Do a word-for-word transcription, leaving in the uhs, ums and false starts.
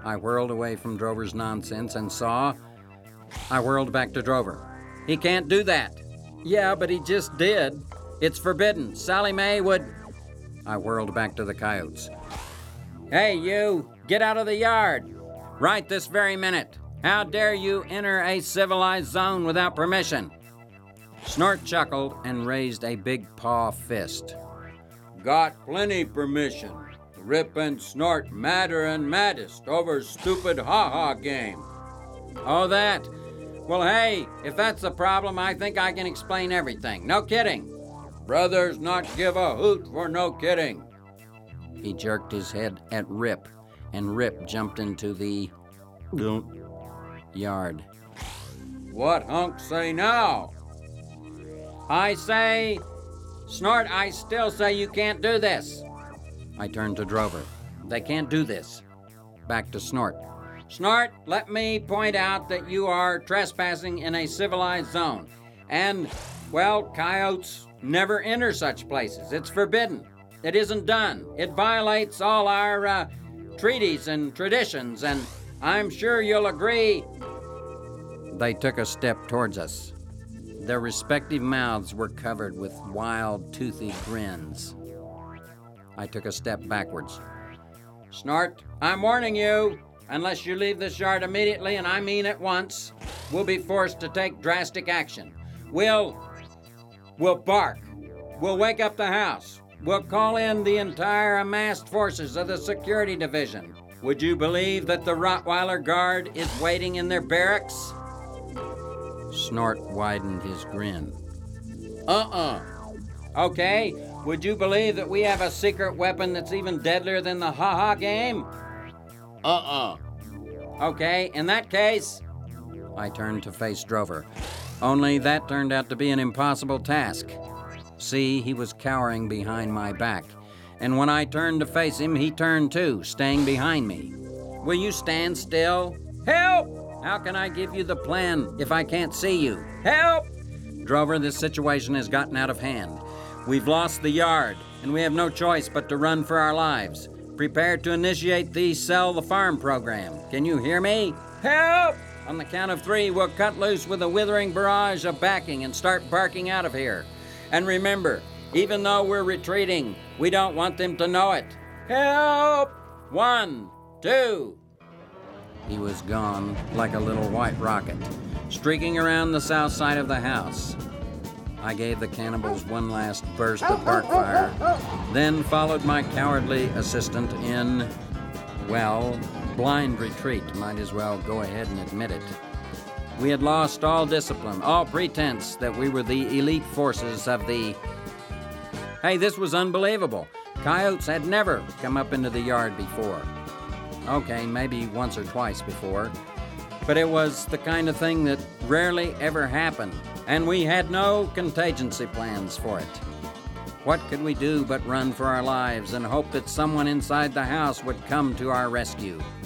I whirled away from Drover's nonsense and saw. I whirled back to Drover. He can't do that. Yeah, but he just did. It's forbidden. Sally Mae would... I whirled back to the coyotes. Hey, you, get out of the yard. Right this very minute. How dare you enter a civilized zone without permission? Snort chuckled and raised a big paw fist. Got plenty permission. Rip and Snort madder and maddest over stupid ha-ha game. Oh, that? Well, hey, if that's the problem, I think I can explain everything. No kidding. Brothers not give a hoot for no kidding. He jerked his head at Rip, and Rip jumped into the yard. What Hunk say now? I say, Snort, I still say you can't do this. I turned to Drover. They can't do this. Back to Snort. Snort, let me point out that you are trespassing in a civilized zone. And, well, coyotes never enter such places. It's forbidden. It isn't done. It violates all our uh, treaties and traditions, and I'm sure you'll agree. They took a step towards us. Their respective mouths were covered with wild, toothy grins. I took a step backwards. Snort, I'm warning you. Unless you leave this yard immediately, and I mean at once, we'll be forced to take drastic action. We'll... We'll bark. We'll wake up the house. We'll call in the entire amassed forces of the security division. Would you believe that the Rottweiler Guard is waiting in their barracks? Snort widened his grin. Uh-uh. Okay, would you believe that we have a secret weapon that's even deadlier than the ha-ha game? Uh-uh. Okay, in that case... I turned to face Drover. Only that turned out to be an impossible task. See, he was cowering behind my back. And when I turned to face him, he turned too, staying behind me. Will you stand still? Help! How can I give you the plan if I can't see you? Help! Drover, this situation has gotten out of hand. We've lost the yard, and we have no choice but to run for our lives. Prepare to initiate the Sell the Farm program. Can you hear me? Help! On the count of three, we'll cut loose with a withering barrage of backing and start barking out of here. And remember, even though we're retreating, we don't want them to know it. Help! One, two. He was gone like a little white rocket, streaking around the south side of the house. I gave the cannibals one last burst of bark fire, then followed my cowardly assistant in, well, blind retreat. Might as well go ahead and admit it. We had lost all discipline, all pretense that we were the elite forces of the... Hey, this was unbelievable. Coyotes had never come up into the yard before. Okay, maybe once or twice before. But it was the kind of thing that rarely ever happened, and we had no contingency plans for it. What could we do but run for our lives and hope that someone inside the house would come to our rescue?